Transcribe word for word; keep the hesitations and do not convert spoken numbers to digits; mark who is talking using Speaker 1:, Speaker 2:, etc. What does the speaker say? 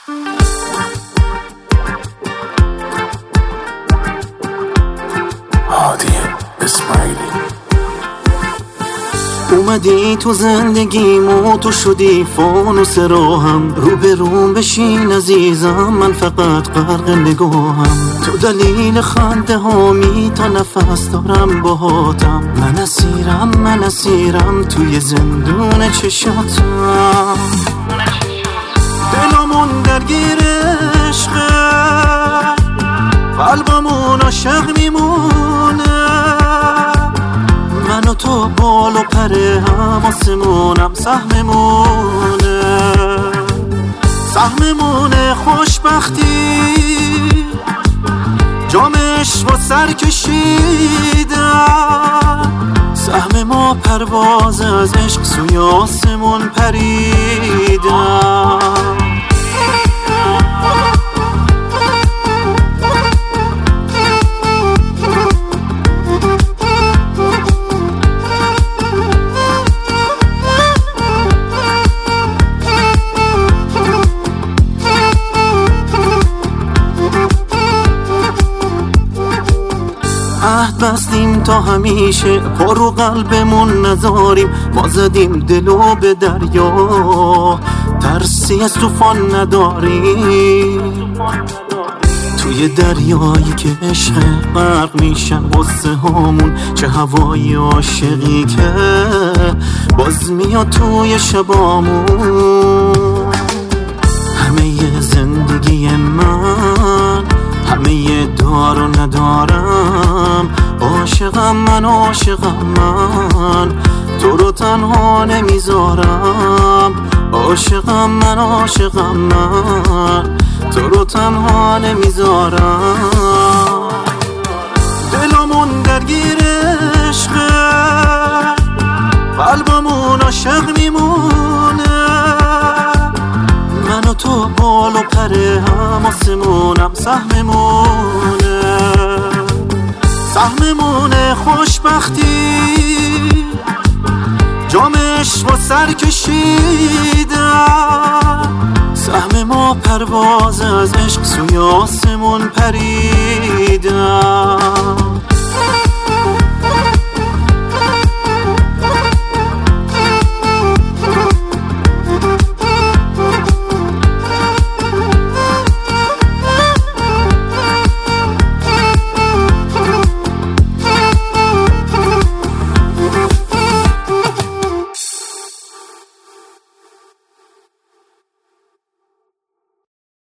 Speaker 1: اومدی تو زندگیمو، تو شدی فانوس راهم، رو به رو بشین عزیزم، من فقط غرق نگاهم. تو دلیل خنده هامی، تا نفس دارم باهاتم. من اسیرم من اسیرم توی زندون چشاتم. دلمون درگیر عشقه، قلبمون عاشق میمونه. من و تو بال و پر هم، آسمونم سهممونه. سهممونه خوشبختی، جامش با سر کشیدن. سهم ما پرواز از عشق، سوی آسمون پریدن. عهد بستیم تا همیشه، پا رو قلبمون نذاریم. ما زدیم دلو به دریا، ترسی از طوفان نداریم. توی دریایی که عشق غرق میشن غصه هامون، چه هوای عاشقی که باز میاد توی شبامون. همه زندگی من، همه دار و ندارم، عاشقم من عاشقم من، تو رو تنها نمیذارم. عاشقم من عاشقم من، تو رو تنها نمیذارم. دلمون درگیر عشقه، قلبمون عاشق میمونه. من و تو بال و پر هم، آسمونم سهممونه. سهممونه خوشبختی، جامش با سر کشیدن. سهم ما پرواز از عشق، سوی آسمون پریدن.